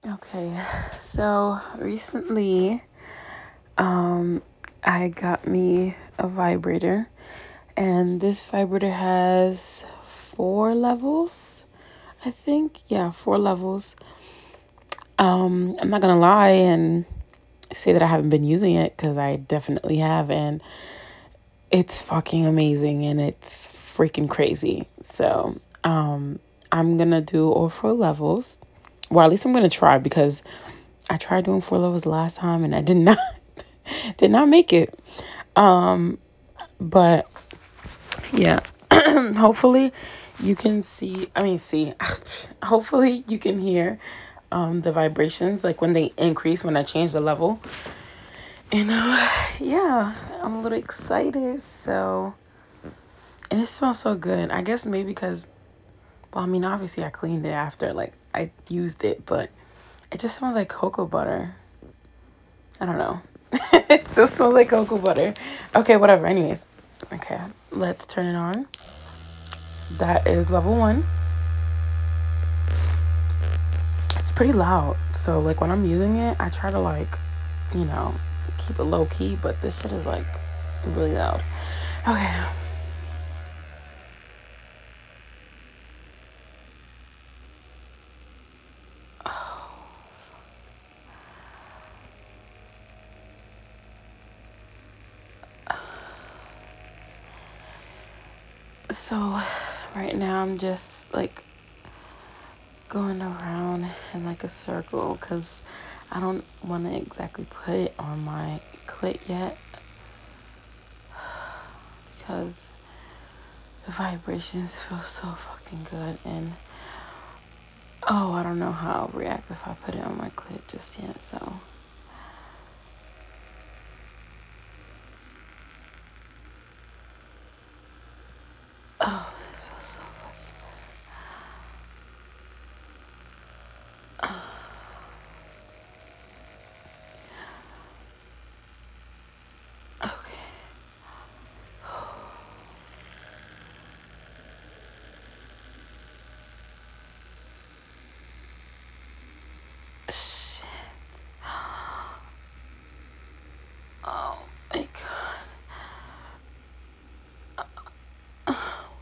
Okay, so recently, um, I got me a vibrator, and this vibrator has 4 levels, I think. Yeah, 4 levels. I'm not gonna lie and say that I haven't been using it because I definitely have, and it's fucking amazing and it's freaking crazy. So, I'm gonna do all 4 levels. Well, at least I'm gonna try because I tried doing 4 levels last time and I did not did not make it. Um, but yeah, hopefully you can see. Hopefully you can hear the vibrations like when they increase when I change the level. And yeah, I'm a little excited. So, and it smells so good. I guess maybe because, well, I mean, obviously I cleaned it after like I used it, but it just smells like cocoa butter. I don't know. It still smells like cocoa butter. Okay, whatever. Anyways, okay, let's turn it on. That is level one. It's pretty loud. So like when I'm using it, I try to like, you know, keep it low key, but this shit is like really loud. Okay. So right now I'm just like going around in like a circle because I don't want to exactly put it on my clit yet because the vibrations feel so fucking good, and oh, I don't know how I'll react if I put it on my clit just yet. So oh, this feels so fucking good. Okay. Shit. Oh my god.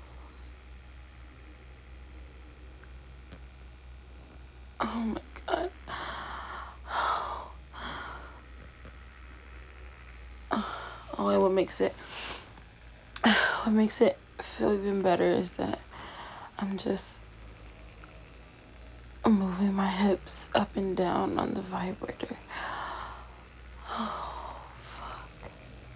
Oh my god. Oh, and what makes it feel even better is that I'm just moving my hips up and down on the vibrator. Oh, fuck.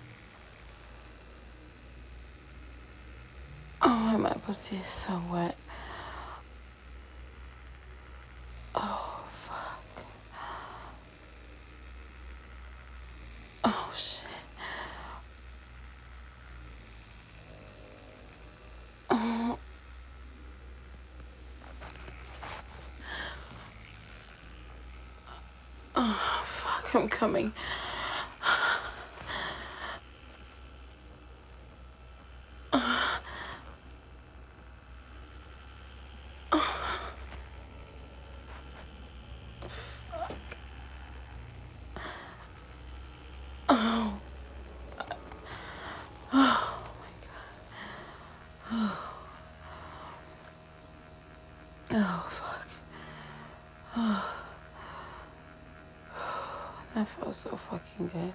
Oh, my pussy is so wet. Oh, fuck. Oh, shit. Oh, oh fuck, I'm coming. Oh, oh, oh my god. Oh, fuck. Oh, that feels so fucking good.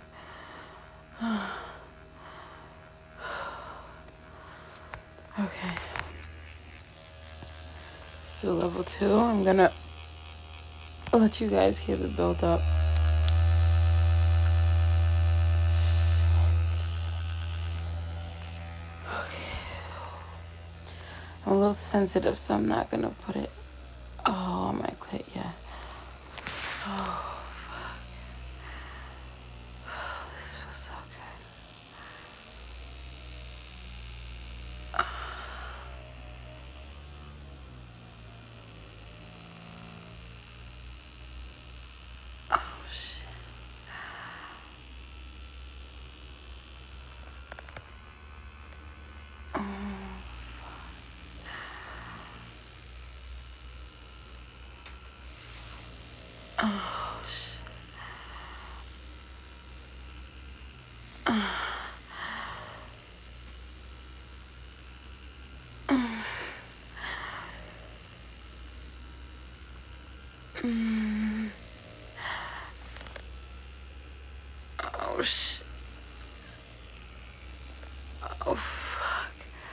Okay. Still level 2. I'm gonna let you guys hear the build up. Okay. I'm a little sensitive, so I'm not gonna put it on my clit yet. Oh, fuck. This feels so good. Oh, shit. Oh, Oh, shit. Oh, shit. Oh, fuck.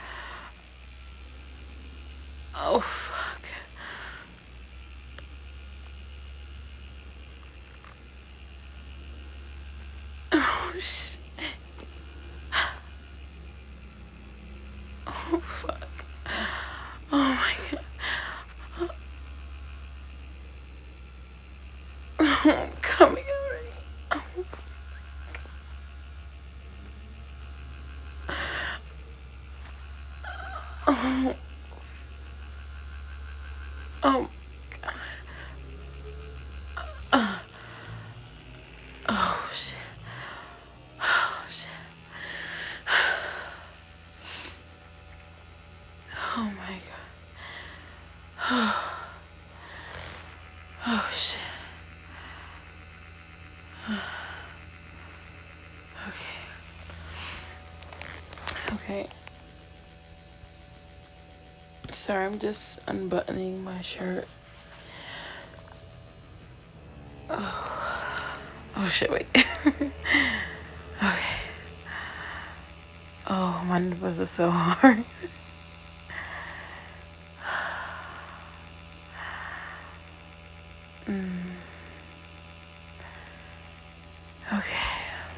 Oh, fuck. Oh, shit. Oh, fuck. Oh, my God. Oh, I'm coming already. Oh, oh, God. Oh, shit. Oh, shit. Oh, my God. Oh, shit. Okay. Okay. Sorry, I'm just unbuttoning my shirt. Oh shit, wait. Okay. Oh, my nipples are so hard. Okay.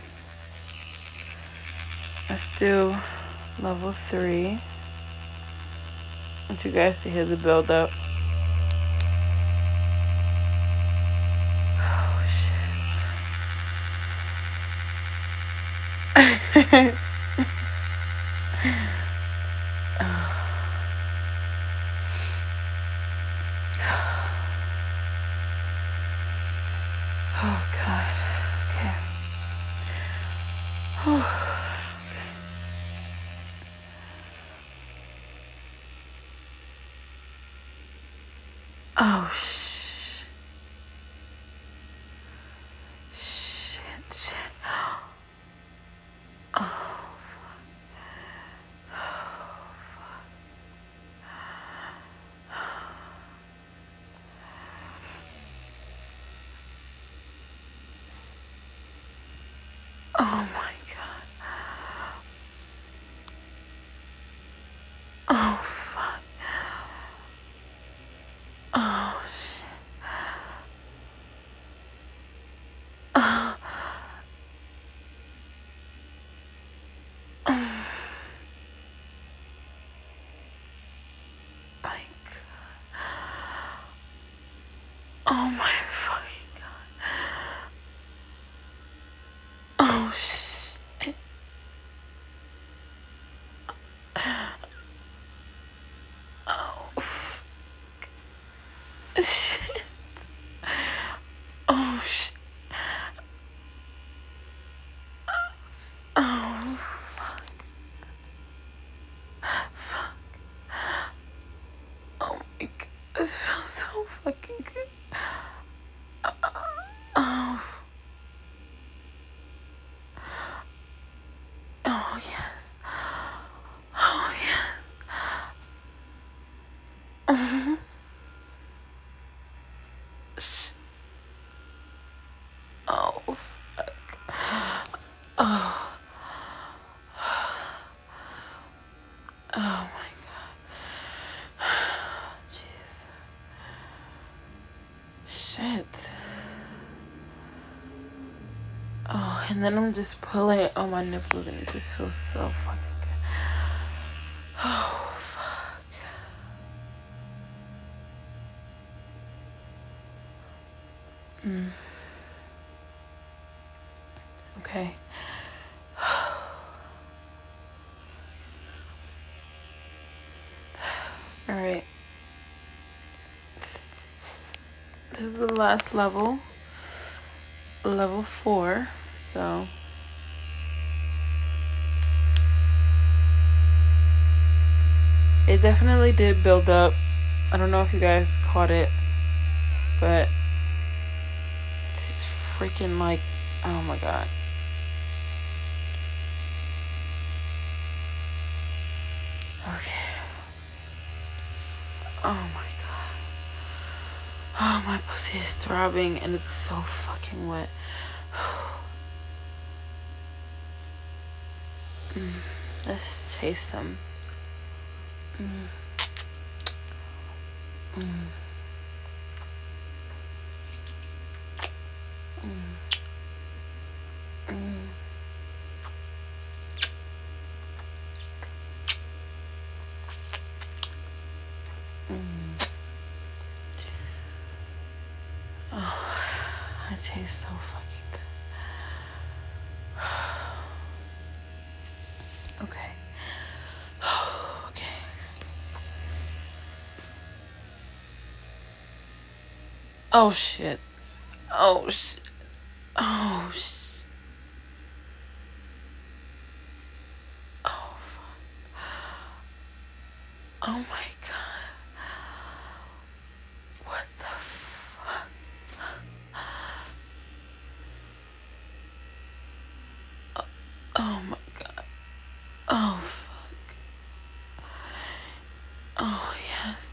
Let's do level 3. I want you guys to hear the build up. Oh shit. Oh god. Okay. Oh shit. Oh. Oh my god. Oh fuck. Oh shit. Oh. My god. Oh my fucking god. Oh shit. Oh shit. Oh shit. Oh fuck. Oh my god. This feels so fucking good. Oh. Oh yes. Oh yes. Oh fuck. Oh. Oh my god. Jeez. Shit. Oh, and then I'm just pulling it on my nipples and it just feels so fucking good. Oh fuck. Okay. Alright. This is the last level. Level 4. So it definitely did build up. I don't know if you guys caught it, but freaking like, oh my god. Okay. Oh my god. Oh, my pussy is throbbing and it's so fucking wet. Let's taste some. Mm. Mm. Mm. Mm. Mm. Oh, it tastes so fucking good. Okay. Okay. Oh shit. Oh shit. Oh shit. Oh fuck. Oh my god. What the fuck? Oh my god. Oh fuck. Oh yes.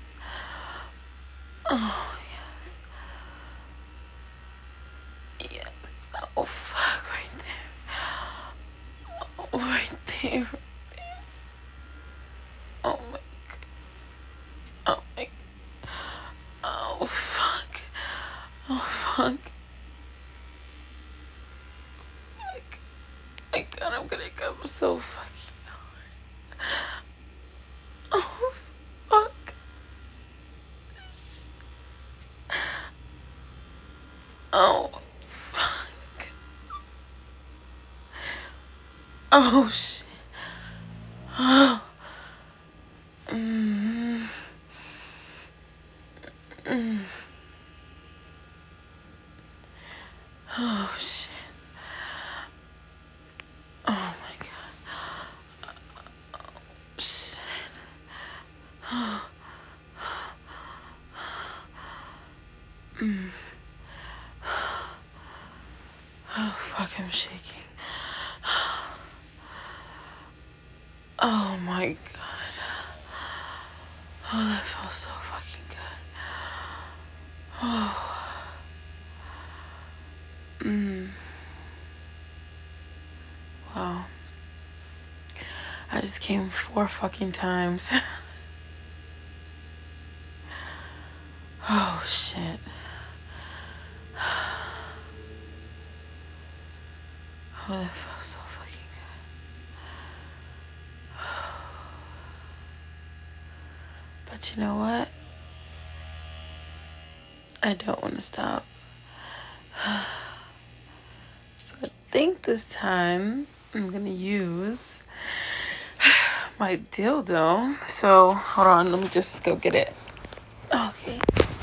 Oh yes. Yes. Oh fuck, right there. Oh, right there. Oh my god. Oh my god. Oh fuck. Oh fuck. My god, I'm gonna come so fucking hard. Oh fuck. Oh fuck. Oh shit. Oh. Mm. Mm. Oh shit. Oh my god. Oh shit. Oh. Mm. Oh fuck, I'm shaking. Oh my god. Oh, that felt so fucking good. Oh. Mm. Wow. I just came 4 fucking times. Oh shit. Oh, that felt so fucking good. But you know what? I don't want to stop. So I think this time I'm gonna use my dildo. So hold on, let me just go get it. Okay.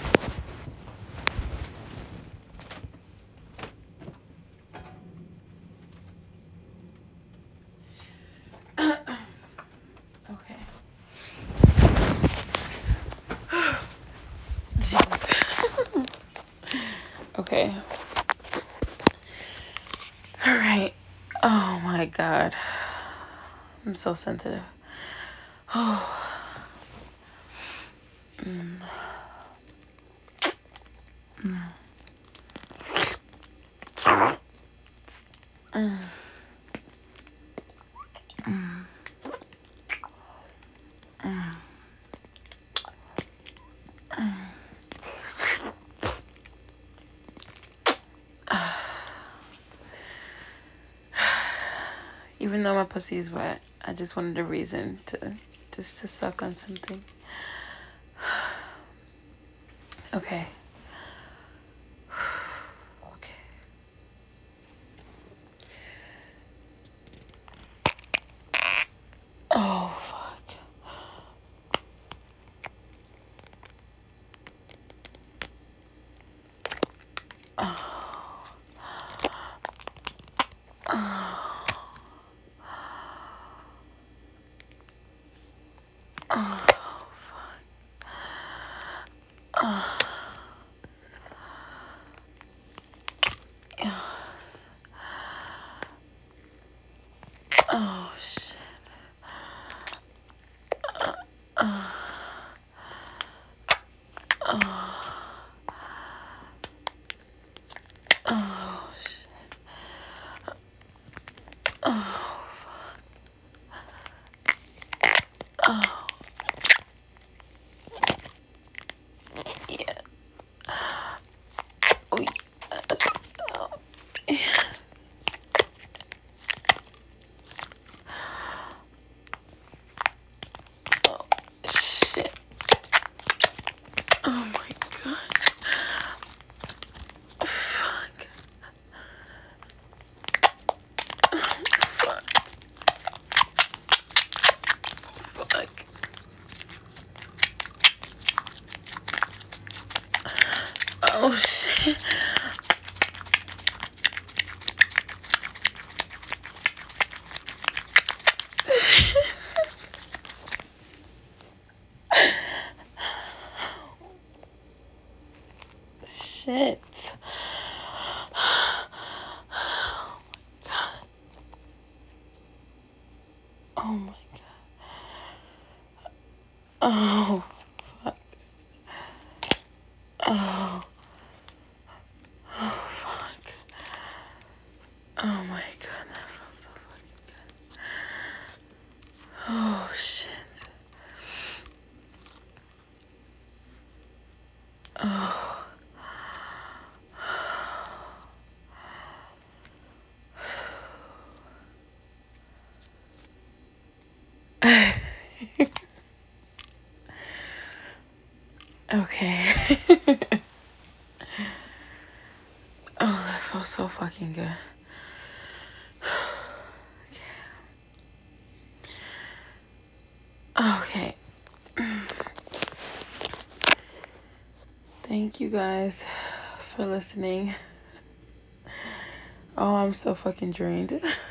Okay. Jeez. Okay. All right. Oh my god. I'm so sensitive. Oh. Mm. Mm. Mm. Mm. Mm. Mm. Even though my pussy is wet, I just wanted a reason to suck on something. Okay. Okay. Oh fuck. Oh. Oh. Oh fuck. Oh. shit. Oh my god. Oh, fuck. Oh. Oh, fuck. Oh my god, that felt so fucking good. Oh, shit. Oh. Okay. Oh, that felt so fucking good. Okay. Thank you guys for listening. Oh, I'm so fucking drained.